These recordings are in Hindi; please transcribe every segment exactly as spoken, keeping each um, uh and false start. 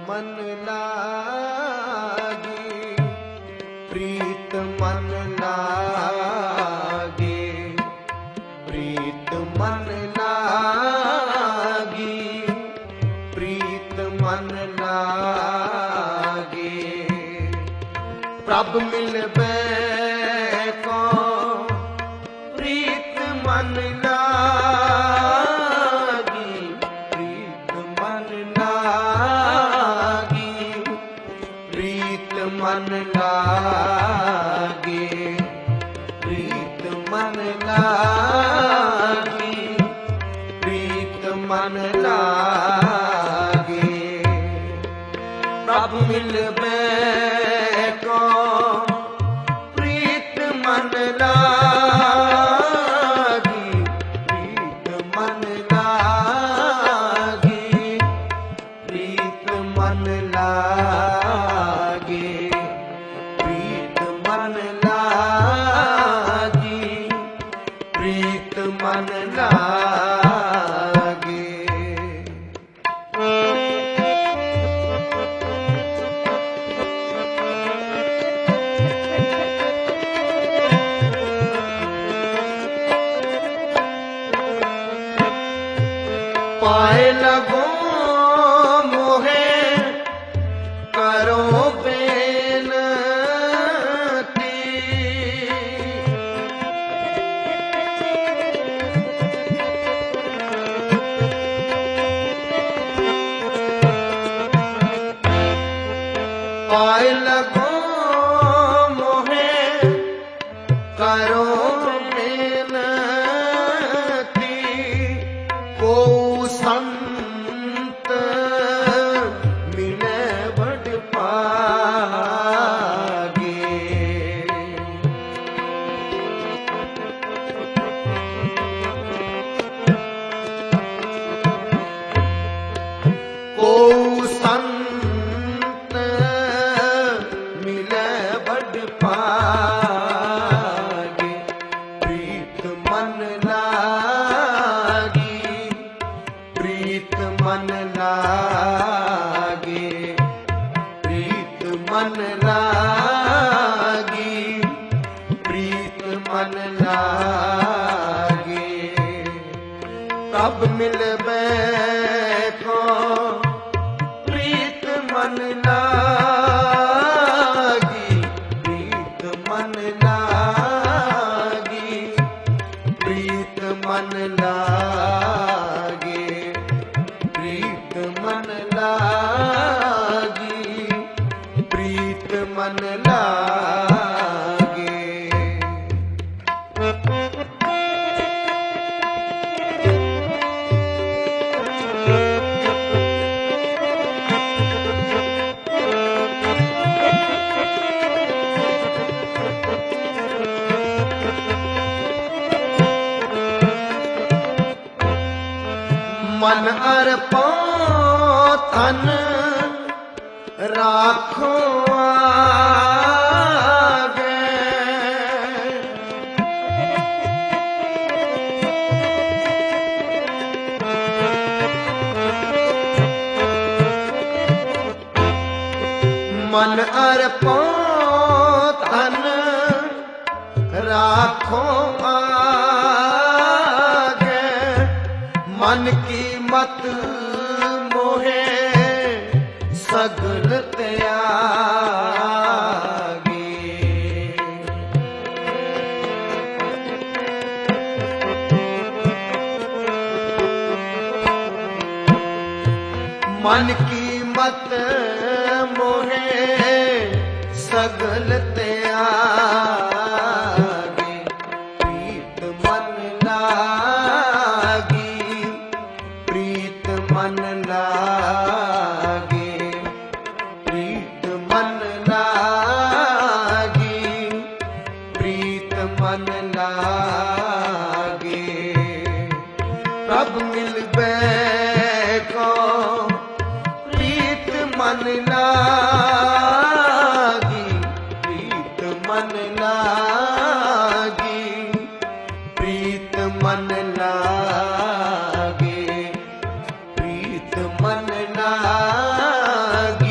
मन लागी, प्रीत मन लागी, प्रीत मन लागी, प्रीत मन लागी। प्रभ मिलबे को प्रीत मन लागी, प्रीत मन लागी, प्रीत मन लागी, प्रीत मन लागी, प्रीत मन लागी। प्रभ मिलबे को प्रीत मन लागी, प्रीत मन लागी, प्रीत मन लागी, प्रीत मन लागी, प्रीत मन लागी। पाए लगो मोहे करो बेनती, पाए लगो मोहे करो बेनती, को संत मिले बड़ पागे, को संत मिले बड़ पागे। प्रीत मन लागी, प्रीत मन लागी, प्रीत मन लागी, प्रीत मन लागी। कब मिलबे को प्रीत मन लागी, प्रीत मन लागी, प्रीत मन लागी, प्रीत मन लागी, प्रीत मन लागी। मन अर्पो तन राखो आगे, मन अर्पो तन राखो आगे, मन की मत मोहे सगल त्यागी, मन की मत मोहे सगल त्यागी। प्रीत मन लागी, प्रीत मन लागी, प्रीत मन लागी, प्रीत मन लागी। प्रभ मिलबे को प्रीत मन लागी, प्रीत मन लागी, प्रीत मन लागी, प्रीत मन लागी,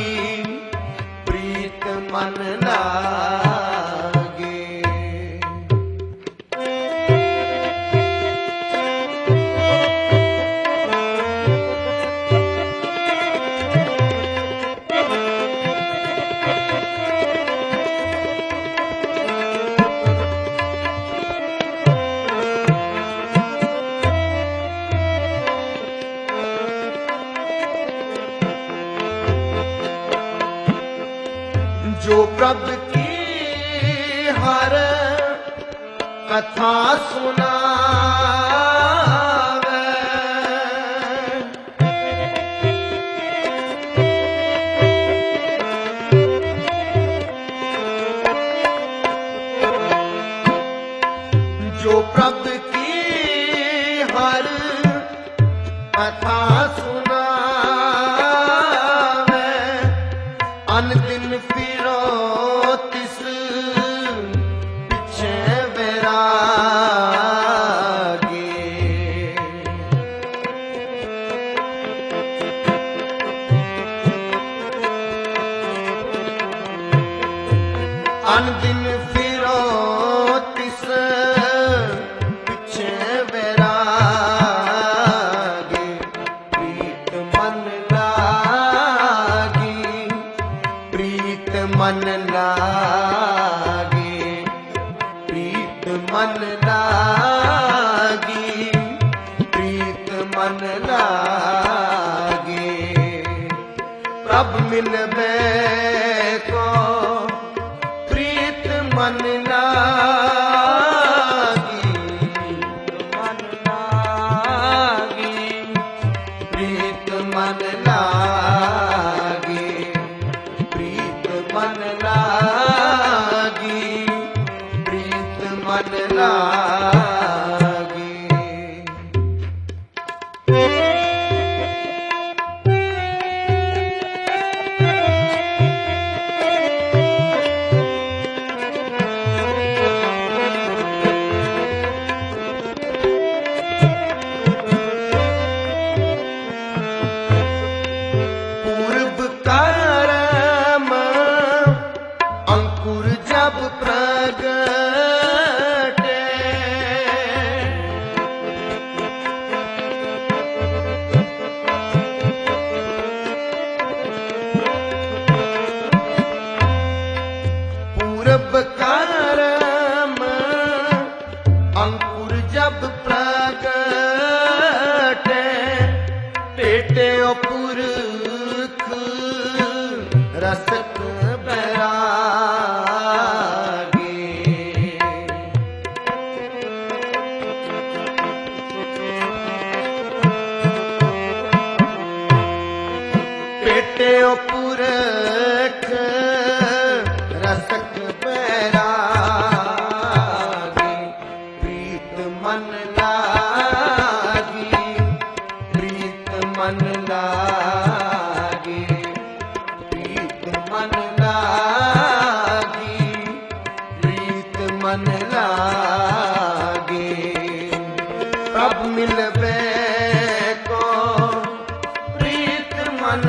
जो प्रभु की हर कथा सुनावे, जो प्रभु की हर कथा सुनावे, अन दिन फिरो तिस पिछे बैरागी। अन दिन फिरो तिस पिछे बैरागी। प्रीत मन लागी, प्रीत मन लागी, प्रीत मन लागी, प्रीत मन लागी। प्रभु मिलबे को प्रीत मन लागी, मन लागी, प्रीत मन लागी, प्रीत मन लागी, प्रीत मन लागी। पूर्व कर्म अंकुर जब प्रगटे, पूर्व कर्म अंकुर जब प्रगटे, टेटे पुरख रसक बैरागी। टेटे पुरख रसक बैरागी। प्रीत मन लागी, प्रीत मन लागी, प्रीत मन लागी, प्रीत मन लागी। प्रभु मिलबे को प्रीत मन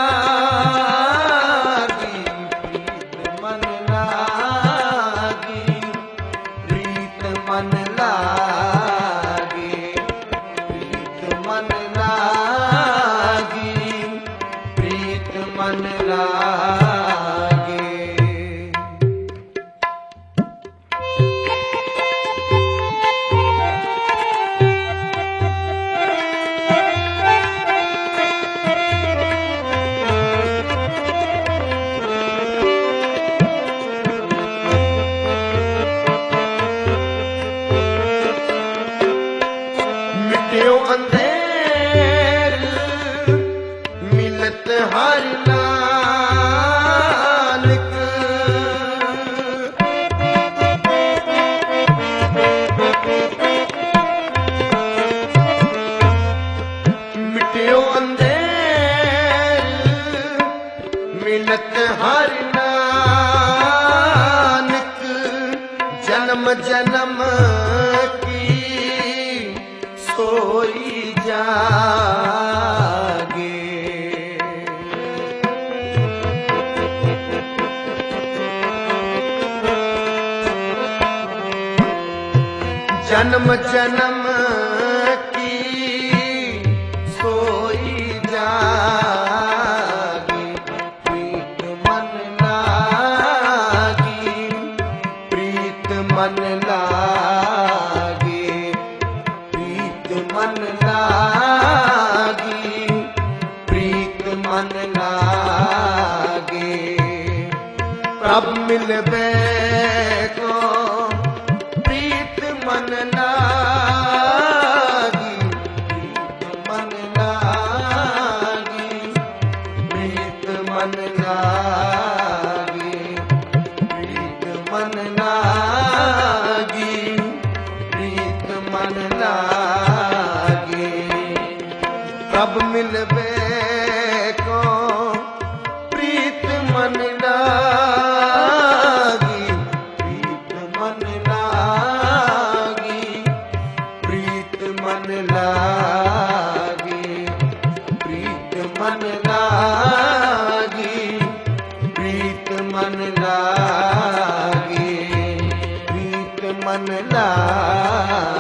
लागी, प्रीत मन लागी, प्रीत मन लागी, प्रीत मन लागी, प्रीत मन लागी। मिट्यो अंधेर मिलत हर नानक, मिट्यो अंधेर मिलत हर नानक। जन्म जन्म की सोई जागे, जन्म जन्म की सोई जागे। प्रीत मन लागी, प्रीत मन लागी, प्रीत मन लागी, प्रीत मन लागी। अब मिलबे को प्रीत मन लागी, प्रीत मन लागी, प्रीत मन लागी, प्रीत मन लागी, प्रीत मन लागी। अब मिलबे को प्रीत मन लागी, प्रीत मन लागी, प्रीत मन लागी, प्रीत मन लागी, प्रीत मन लागी, प्रीत मन लागी।